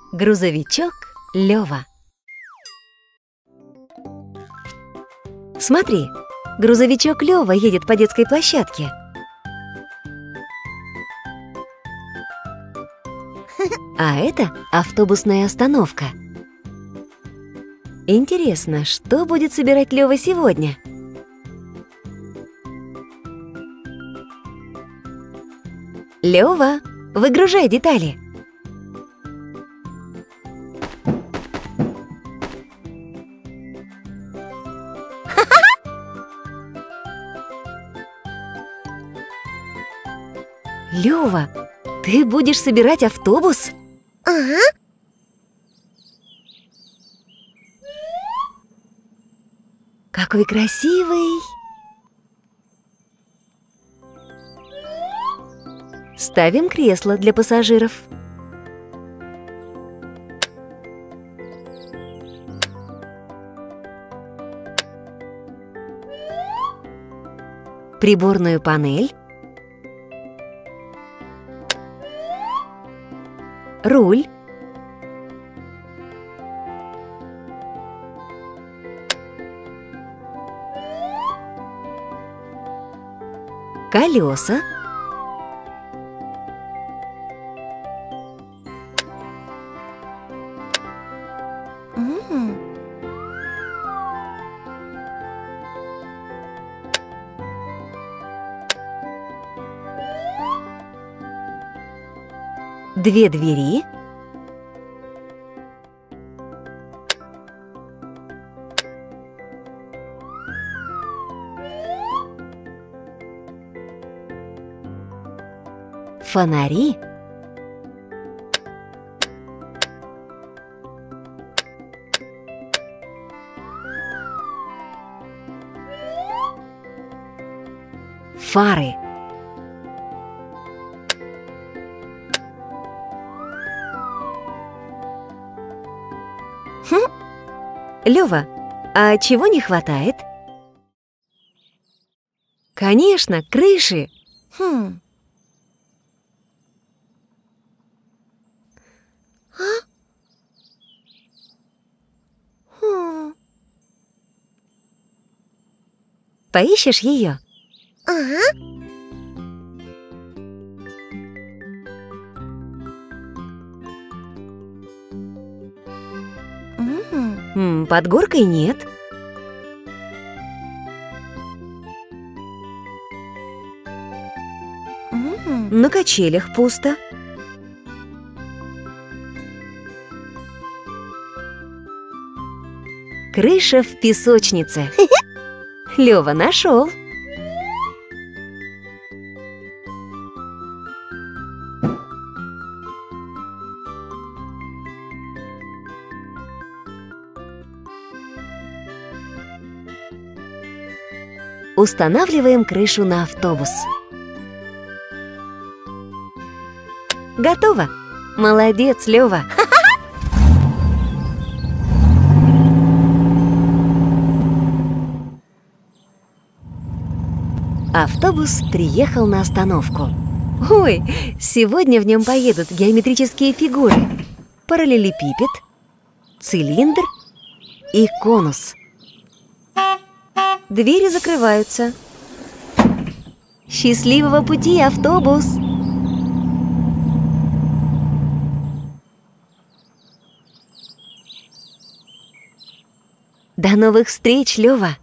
Грузовичок Лёва. Смотри, грузовичок Лёва едет по детской площадке. А это автобусная остановка. Интересно, что будет собирать Лёва сегодня? Лёва, выгружай детали. Лёва, ты будешь собирать автобус? Ага. Какой красивый! Ставим кресло для пассажиров. Приборную панель. Руль. Колеса. Две двери. Фонари. Фары. Лёва, а чего не хватает? Конечно, крыши. Поищешь ее? Ага. Под горкой нет. На качелях пусто. Крыша в песочнице. Лёва нашел. Устанавливаем крышу на автобус. Готово! Молодец, Лёва! Автобус приехал на остановку. Ой, сегодня в нем поедут геометрические фигуры: параллелепипед, цилиндр и конус. Двери закрываются. Счастливого пути, автобус! До новых встреч, Лёва!